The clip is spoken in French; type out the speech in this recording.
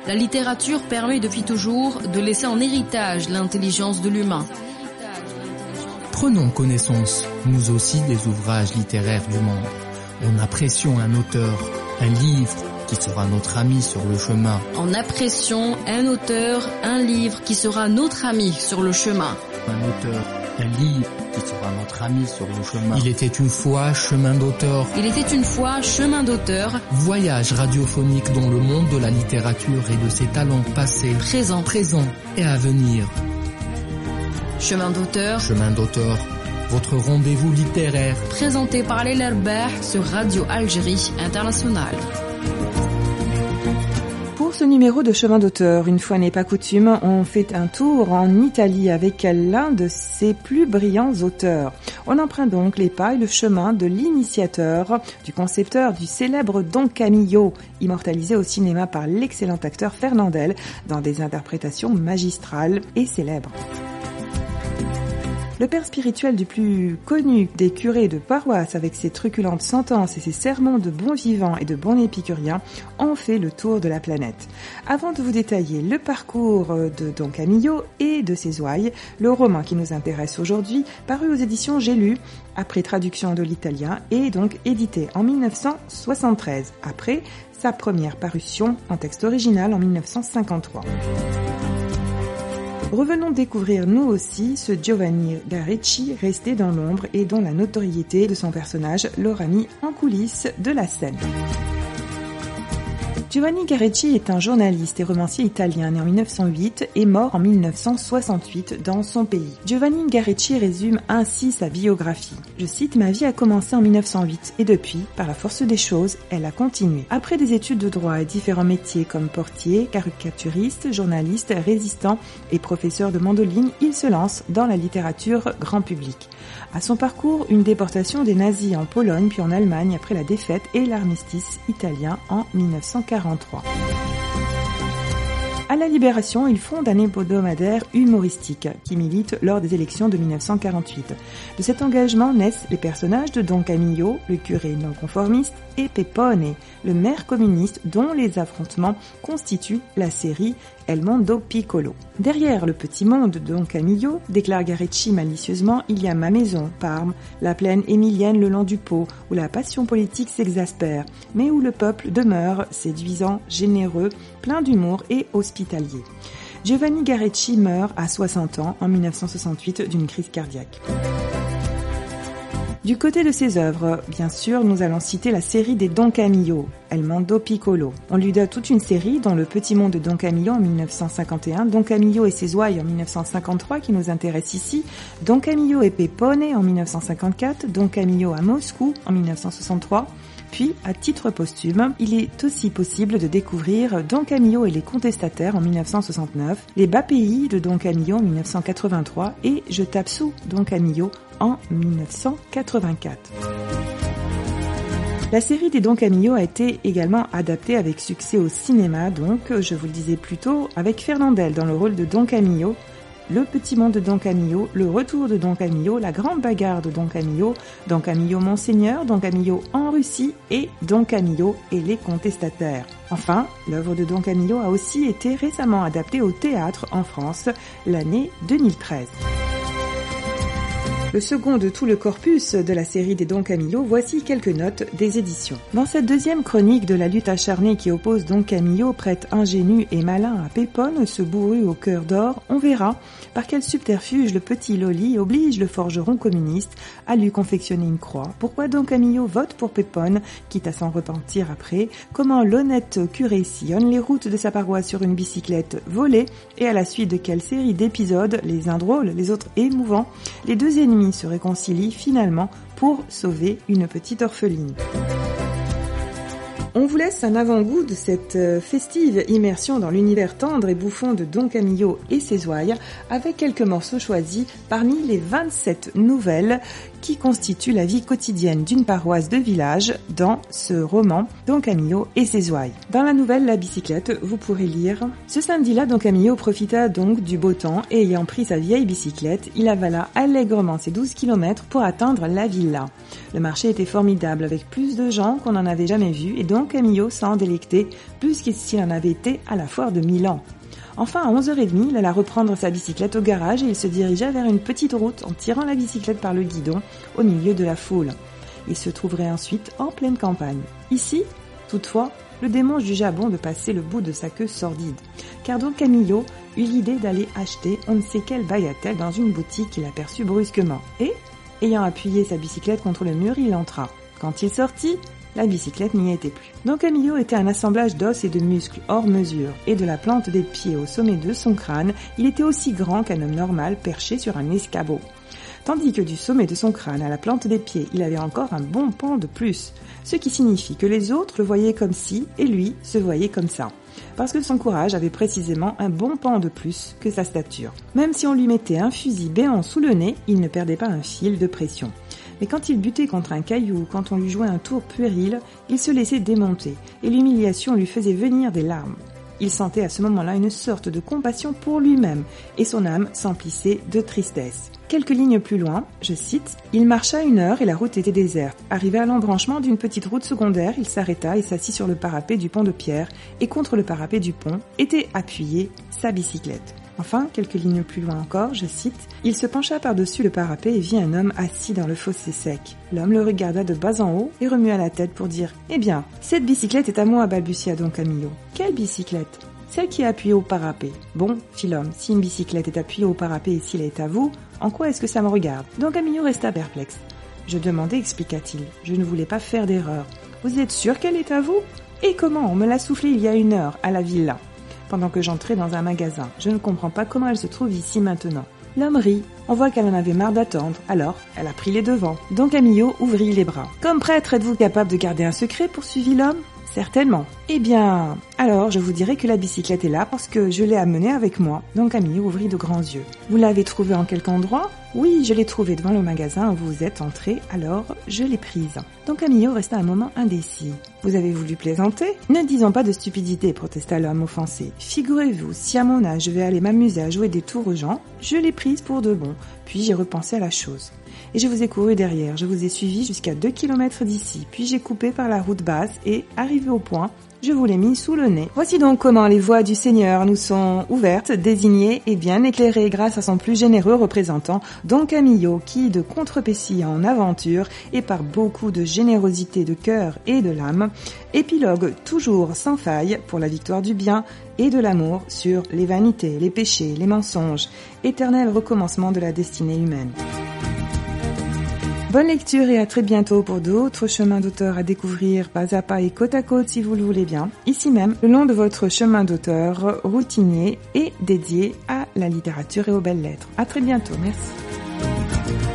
La littérature permet depuis toujours de laisser en héritage l'intelligence de l'humain. Prenons connaissance, nous aussi, des ouvrages littéraires du monde. En apprécions un auteur, un livre qui sera notre ami sur le chemin. En apprécions un auteur, un livre qui sera notre ami sur le chemin. Un auteur, un livre qui sera notre ami sur le chemin. Il était une fois chemin d'auteur. Il était une fois chemin d'auteur. Voyage radiophonique dans le monde de la littérature et de ses talents passés, Présent et à venir. Chemin d'auteur. Chemin d'auteur, votre rendez-vous littéraire. Présenté par Leila Erbah sur Radio Algérie Internationale. Pour ce numéro de Chemin d'auteur, une fois n'est pas coutume, on fait un tour en Italie avec l'un de ses plus brillants auteurs. On emprunte donc les pas et le chemin de l'initiateur, du concepteur du célèbre Don Camillo, immortalisé au cinéma par l'excellent acteur Fernandel dans des interprétations magistrales et célèbres. Le père spirituel du plus connu des curés de paroisse, avec ses truculentes sentences et ses sermons de bon vivant et de bon épicurien, ont fait le tour de la planète. Avant de vous détailler le parcours de Don Camillo et de ses ouailles, le roman qui nous intéresse aujourd'hui, paru aux éditions J'ai lu, après traduction de l'italien, et donc édité en 1973, après sa première parution en texte original en 1953. Revenons découvrir nous aussi ce Giovanni Garecci resté dans l'ombre et dont la notoriété de son personnage l'aura mis en coulisses de la scène. Giovanni Garecci est un journaliste et romancier italien né en 1908 et mort en 1968 dans son pays. Giovanni Garecci résume ainsi sa biographie. Je cite: « Ma vie a commencé en 1908 et depuis, par la force des choses, elle a continué. Après des études de droit et différents métiers comme portier, caricaturiste, journaliste, résistant et professeur de mandoline, il se lance dans la littérature grand public. À son parcours, une déportation des nazis en Pologne puis en Allemagne après la défaite et l'armistice italien en 1943. À la Libération, il fonde un hebdomadaire humoristique qui milite lors des élections de 1948. De cet engagement naissent les personnages de Don Camillo, le curé non-conformiste, et Peppone, le maire communiste dont les affrontements constituent la série El Mondo Piccolo. Derrière le petit monde de Don Camillo, déclare Garecci malicieusement, il y a ma maison, Parme, la plaine émilienne le long du Pô, où la passion politique s'exaspère, mais où le peuple demeure séduisant, généreux, plein d'humour et hospitalier. Giovanni Garecci meurt à 60 ans en 1968 d'une crise cardiaque. Du côté de ses œuvres, bien sûr, nous allons citer la série des Don Camillo, El Mondo Piccolo. On lui doit toute une série, dont Le Petit Monde de Don Camillo en 1951, Don Camillo et ses ouailles en 1953, qui nous intéresse ici, Don Camillo et Peppone en 1954, Don Camillo à Moscou en 1963, puis, à titre posthume, il est aussi possible de découvrir Don Camillo et les contestataires en 1969, Les bas pays de Don Camillo en 1983 et Je tape sous Don Camillo en 1984. La série des Don Camillo a été également adaptée avec succès au cinéma, donc, je vous le disais plus tôt, avec Fernandel dans le rôle de Don Camillo, Le Petit Monde de Don Camillo, Le Retour de Don Camillo, La Grande Bagarre de Don Camillo Monseigneur, Don Camillo en Russie et Don Camillo et les contestataires. Enfin, l'œuvre de Don Camillo a aussi été récemment adaptée au théâtre en France l'année 2013. Le second de tout le corpus de la série des Don Camillo, voici quelques notes des éditions. Dans cette deuxième chronique de la lutte acharnée qui oppose Don Camillo, prêtre ingénu et malin à Peppone, ce bourru au cœur d'or, on verra par quel subterfuge le petit Loli oblige le forgeron communiste à lui confectionner une croix, pourquoi Don Camillo vote pour Peppone, quitte à s'en repentir après, comment l'honnête curé sillonne les routes de sa paroisse sur une bicyclette volée, et à la suite de quelle série d'épisodes, les uns drôles, les autres émouvants, les deux ennemis se réconcilient finalement pour sauver une petite orpheline. On vous laisse un avant-goût de cette festive immersion dans l'univers tendre et bouffon de Don Camillo et ses ouailles avec quelques morceaux choisis parmi les 27 nouvelles qui constitue la vie quotidienne d'une paroisse de village dans ce roman Don Camillo et ses ouailles. Dans la nouvelle La bicyclette, vous pourrez lire « Ce samedi-là, Don Camillo profita donc du beau temps et ayant pris sa vieille bicyclette, il avala allègrement ses 12 km pour atteindre la villa. Le marché était formidable avec plus de gens qu'on n'en avait jamais vu et Don Camillo s'en délectait plus que s'il en avait été à la foire de Milan. Enfin, à 11h30, il alla reprendre sa bicyclette au garage et il se dirigea vers une petite route en tirant la bicyclette par le guidon au milieu de la foule. Il se trouverait ensuite en pleine campagne. Ici, toutefois, le démon jugea bon de passer le bout de sa queue sordide, car Don Camillo eut l'idée d'aller acheter on ne sait quelle bagatelle dans une boutique qu'il aperçut brusquement. Et, ayant appuyé sa bicyclette contre le mur, il entra. Quand il sortit, la bicyclette n'y était plus. Don Camillo était un assemblage d'os et de muscles hors mesure, et de la plante des pieds au sommet de son crâne, il était aussi grand qu'un homme normal perché sur un escabeau. Tandis que du sommet de son crâne à la plante des pieds, il avait encore un bon pan de plus, ce qui signifie que les autres le voyaient comme ci, et lui se voyait comme ça. Parce que son courage avait précisément un bon pan de plus que sa stature. Même si on lui mettait un fusil béant sous le nez, il ne perdait pas un fil de pression. Mais quand il butait contre un caillou ou quand on lui jouait un tour puéril, il se laissait démonter et l'humiliation lui faisait venir des larmes. Il sentait à ce moment-là une sorte de compassion pour lui-même et son âme s'emplissait de tristesse. Quelques lignes plus loin, je cite, « Il marcha 1 heure et la route était déserte. Arrivé à l'embranchement d'une petite route secondaire, il s'arrêta et s'assit sur le parapet du pont de pierre et contre le parapet du pont était appuyée sa bicyclette. » Enfin, quelques lignes plus loin encore, je cite, « Il se pencha par-dessus le parapet et vit un homme assis dans le fossé sec. L'homme le regarda de bas en haut et remua la tête pour dire « Eh bien, cette bicyclette est à moi, balbutia Don Camillo. »« Quelle bicyclette ?»« Celle qui est appuyée au parapet. »« Bon, fit l'homme, si une bicyclette est appuyée au parapet et s'il est à vous, en quoi est-ce que ça me regarde ?» Don Camillo resta perplexe. « Je demandais, expliqua-t-il. Je ne voulais pas faire d'erreur. Vous êtes sûr qu'elle est à vous ? Et comment ? On me l'a soufflé il y a 1 heure, à la villa. Pendant que j'entrais dans un magasin. Je ne comprends pas comment elle se trouve ici maintenant. » L'homme rit. On voit qu'elle en avait marre d'attendre. Alors, elle a pris les devants. Don Camillo ouvrit les bras. « Comme prêtre, êtes-vous capable de garder un secret ?» poursuivit l'homme. « Certainement. »« Eh bien, alors je vous dirai que la bicyclette est là parce que je l'ai amenée avec moi. » Don Camillo ouvrit de grands yeux. « Vous l'avez trouvée en quelque endroit ?»« Oui, je l'ai trouvée devant le magasin où vous êtes entré, alors je l'ai prise. » Don Camillo resta un moment indécis. « Vous avez voulu plaisanter ?»« Ne disons pas de stupidité, protesta l'homme offensé. Figurez-vous, si à mon âge je vais aller m'amuser à jouer des tours aux gens, je l'ai prise pour de bon. Puis j'ai repensé à la chose. Et je vous ai couru derrière, je vous ai suivi jusqu'à 2 km d'ici, puis j'ai coupé par la route basse et, arrivé au point, je vous l'ai mis sous le nez. Voici donc comment les voies du Seigneur nous sont ouvertes, désignées et bien éclairées grâce à son plus généreux représentant, Don Camillo, qui, de contrepétie en aventure et par beaucoup de générosité de cœur et de l'âme, épilogue toujours sans faille pour la victoire du bien et de l'amour sur les vanités, les péchés, les mensonges, éternel recommencement de la destinée humaine. Bonne lecture et à très bientôt pour d'autres chemins d'auteur à découvrir pas à pas et côte à côte si vous le voulez bien, ici même, le long de votre chemin d'auteur routinier et dédié à la littérature et aux belles lettres. À très bientôt, merci.